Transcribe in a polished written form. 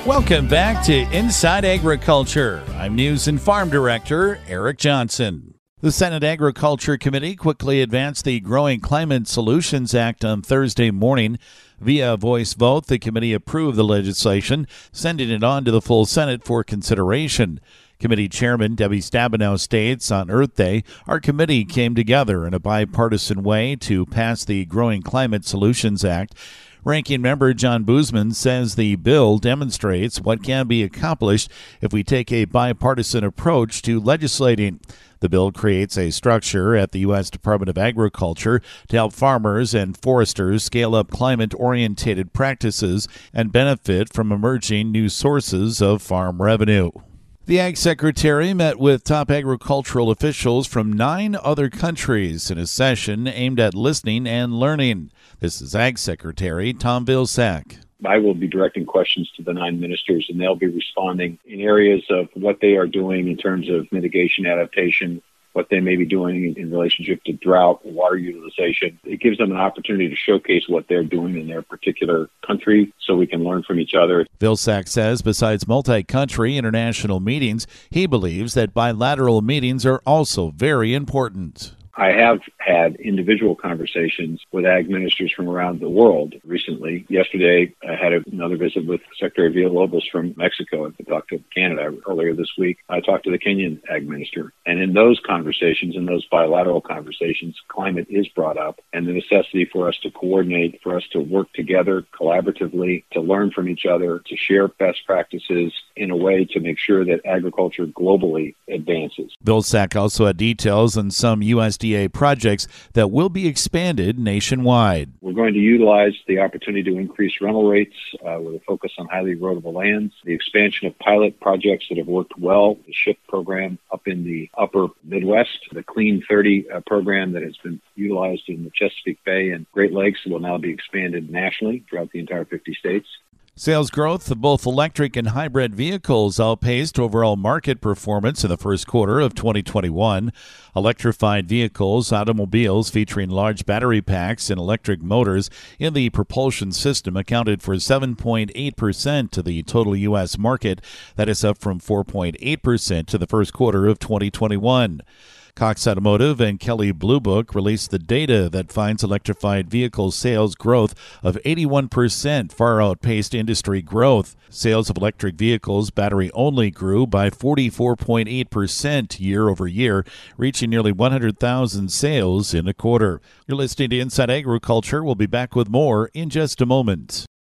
Welcome back to Inside Agriculture. I'm News and Farm Director Eric Johnson. The Senate Agriculture Committee quickly advanced the Growing Climate Solutions Act on Thursday morning. Via voice vote, the committee approved the legislation, sending it on to the full Senate for consideration. Committee Chairman Debbie Stabenow states on Earth Day, our committee came together in a bipartisan way to pass the Growing Climate Solutions Act. Ranking Member John Boozman says the bill demonstrates what can be accomplished if we take a bipartisan approach to legislating. The bill creates a structure at the U.S. Department of Agriculture to help farmers and foresters scale up climate-oriented practices and benefit from emerging new sources of farm revenue. The Ag Secretary met with top agricultural officials from 9 other countries in a session aimed at listening and learning. This is Ag Secretary Tom Vilsack. I will be directing questions to the 9 ministers, and they'll be responding in areas of what they are doing in terms of mitigation, adaptation, what they may be doing in relationship to drought, water utilization. It gives them an opportunity to showcase what they're doing in their particular country so we can learn from each other. Vilsack says besides multi-country international meetings, he believes that bilateral meetings are also very important. I have had individual conversations with ag ministers from around the world recently. Yesterday, I had another visit with Secretary Villalobos from Mexico. I talked to Canada earlier this week. I talked to the Kenyan ag minister. And in those conversations, in those bilateral conversations, climate is brought up and the necessity for us to coordinate, for us to work together collaboratively, to learn from each other, to share best practices in a way to make sure that agriculture globally advances. Vilsack also had details on some USDA projects that will be expanded nationwide. We're going to utilize the opportunity to increase rental rates with a focus on highly erodible lands, the expansion of pilot projects that have worked well, the SHIP program up in the upper Midwest, the Clean 30 program that has been utilized in the Chesapeake Bay and Great Lakes will now be expanded nationally throughout the entire 50 states. Sales growth of both electric and hybrid vehicles outpaced overall market performance in the first quarter of 2021. Electrified vehicles, automobiles featuring large battery packs and electric motors in the propulsion system accounted for 7.8% of the total U.S. market. That is up from 4.8% to the first quarter of 2021. Cox Automotive and Kelley Blue Book released the data that finds electrified vehicle sales growth of 81% far outpaced industry growth. Sales of electric vehicles battery only grew by 44.8% year over year, reaching nearly 100,000 sales in a quarter. You're listening to Inside Agriculture. We'll be back with more in just a moment.